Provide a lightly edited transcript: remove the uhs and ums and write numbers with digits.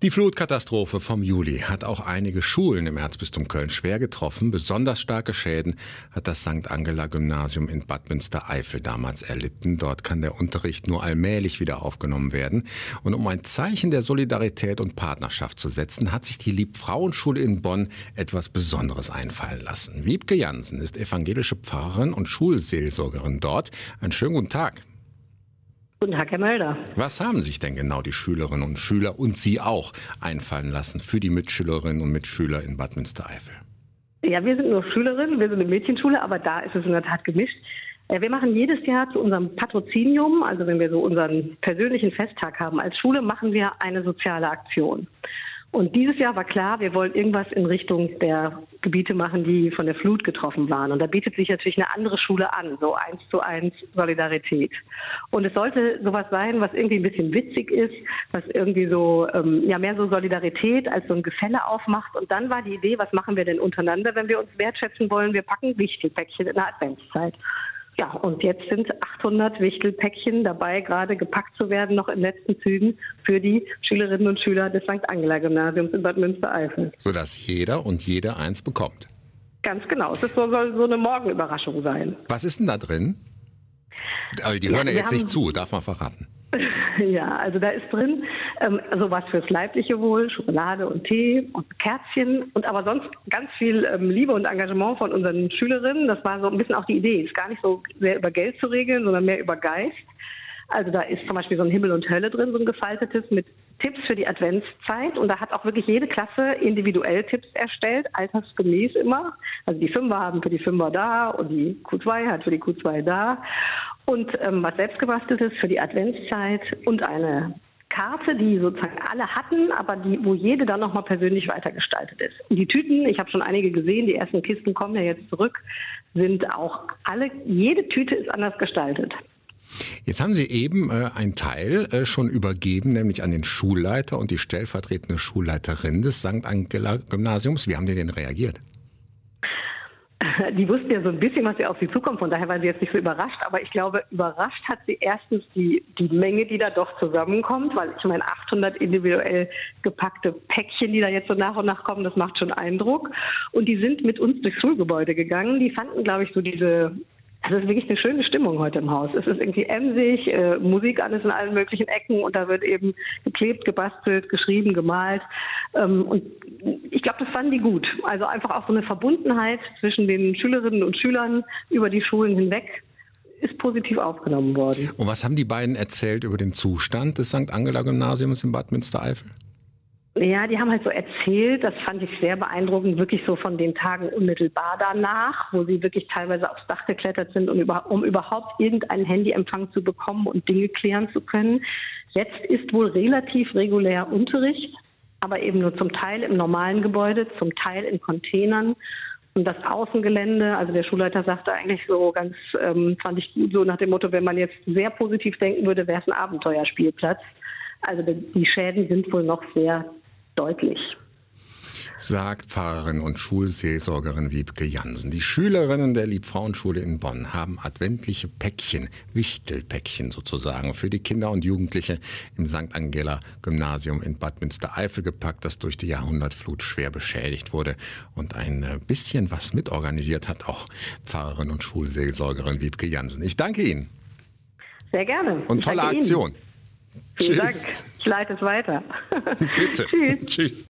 Die Flutkatastrophe vom Juli hat auch einige Schulen im Erzbistum Köln schwer getroffen. Besonders starke Schäden hat das St. Angela Gymnasium in Bad Münstereifel damals erlitten. Dort kann der Unterricht nur allmählich wieder aufgenommen werden. Und um ein Zeichen der Solidarität und Partnerschaft zu setzen, hat sich die Liebfrauenschule in Bonn etwas Besonderes einfallen lassen. Wiebke Jansen ist evangelische Pfarrerin und Schulseelsorgerin dort. Einen schönen guten Tag. Guten Tag, Herr Mölder. Was haben sich denn genau die Schülerinnen und Schüler und Sie auch einfallen lassen für die Mitschülerinnen und Mitschüler in Bad Münstereifel? Ja, wir sind nur Schülerinnen, wir sind eine Mädchenschule, aber da ist es in der Tat gemischt. Wir machen jedes Jahr zu unserem Patrozinium, also wenn wir so unseren persönlichen Festtag haben als Schule, machen wir eine soziale Aktion. Und dieses Jahr war klar, wir wollen irgendwas in Richtung der Gebiete machen, die von der Flut getroffen waren. Und da bietet sich natürlich eine andere Schule an, so 1:1 Solidarität. Und es sollte sowas sein, was irgendwie ein bisschen witzig ist, was irgendwie so, mehr so Solidarität als so ein Gefälle aufmacht. Und dann war die Idee, was machen wir denn untereinander, wenn wir uns wertschätzen wollen? Wir packen Wichtelpäckchen in der Adventszeit. Ja, und jetzt sind 800 Wichtelpäckchen dabei, gerade gepackt zu werden, noch in letzten Zügen für die Schülerinnen und Schüler des St. Angela Gymnasiums in Bad Münstereifel. Sodass jeder und jede eins bekommt. Ganz genau. Es soll so eine Morgenüberraschung sein. Was ist denn da drin? Aber die hören ja jetzt nicht zu, darf man verraten. Ja, also da ist drin sowas fürs leibliche Wohl, Schokolade und Tee und Kerzchen und aber sonst ganz viel Liebe und Engagement von unseren Schülerinnen. Das war so ein bisschen auch die Idee. Es ist gar nicht so sehr über Geld zu regeln, sondern mehr über Geist. Also da ist zum Beispiel so ein Himmel und Hölle drin, so ein gefaltetes mit Tipps für die Adventszeit. Und da hat auch wirklich jede Klasse individuell Tipps erstellt, altersgemäß immer. Also die Fünfer haben für die Fünfer da und die Q2 hat für die Q2 da. Und was selbstgebasteltes für die Adventszeit und eine Karte, die sozusagen alle hatten, aber wo jede dann nochmal persönlich weitergestaltet ist. Und die Tüten, ich habe schon einige gesehen, die ersten Kisten kommen ja jetzt zurück, sind auch alle, jede Tüte ist anders gestaltet. Jetzt haben Sie eben einen Teil schon übergeben, nämlich an den Schulleiter und die stellvertretende Schulleiterin des St. Angela Gymnasiums. Wie haben die denn reagiert? Die wussten ja so ein bisschen, was ja auf sie zukommt, von daher war sie jetzt nicht so überrascht. Aber ich glaube, überrascht hat sie erstens die Menge, die da doch zusammenkommt, weil ich meine, 800 individuell gepackte Päckchen, die da jetzt so nach und nach kommen, das macht schon Eindruck. Und die sind mit uns durchs Schulgebäude gegangen. Die fanden, glaube ich, so das ist wirklich eine schöne Stimmung heute im Haus. Es ist irgendwie emsig, Musik an ist in allen möglichen Ecken und da wird eben geklebt, gebastelt, geschrieben, gemalt. Und ich glaube, das fanden die gut. Also einfach auch so eine Verbundenheit zwischen den Schülerinnen und Schülern über die Schulen hinweg ist positiv aufgenommen worden. Und was haben die beiden erzählt über den Zustand des St. Angela Gymnasiums in Bad Münstereifel? Ja, die haben halt so erzählt, das fand ich sehr beeindruckend, wirklich so von den Tagen unmittelbar danach, wo sie wirklich teilweise aufs Dach geklettert sind, um überhaupt irgendeinen Handyempfang zu bekommen und Dinge klären zu können. Jetzt ist wohl relativ regulär Unterricht, aber eben nur zum Teil im normalen Gebäude, zum Teil in Containern. Und das Außengelände, also der Schulleiter sagte eigentlich so ganz, fand ich gut, so nach dem Motto, wenn man jetzt sehr positiv denken würde, wäre es ein Abenteuerspielplatz. Also die Schäden sind wohl noch sehr deutlich. Sagt Pfarrerin und Schulseelsorgerin Wiebke Jansen. Die Schülerinnen der Liebfrauenschule in Bonn haben adventliche Päckchen, Wichtelpäckchen sozusagen, für die Kinder und Jugendliche im St. Angela Gymnasium in Bad Münstereifel gepackt, das durch die Jahrhundertflut schwer beschädigt wurde. Und ein bisschen was mitorganisiert hat auch Pfarrerin und Schulseelsorgerin Wiebke Jansen. Ich danke Ihnen. Sehr gerne. Und tolle Aktion. Vielen Dank. Ich leite es weiter. Bitte. Tschüss. Tschüss.